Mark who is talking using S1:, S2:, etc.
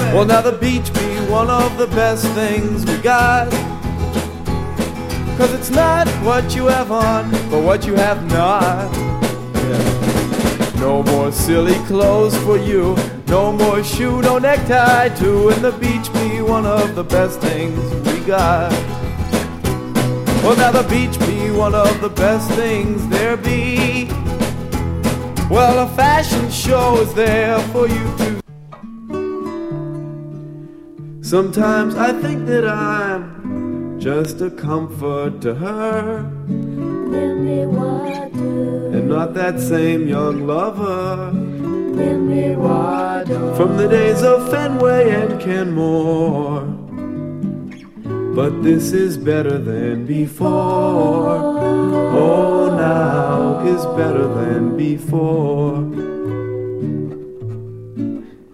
S1: Well, now the beach be one of the best things we got, 'cause it's not what you have on, but what you have not. Yeah. No more silly clothes for you, no more shoe, no necktie too, and the beach be one of the best things we got. Well, now the beach be one of the best things there be. Well, a fashion show is there for you to. Sometimes I think that I'm just a comfort to her, and not that same young lover from the days of Fenway and Kenmore. But this is better than before. Oh, now is better than before.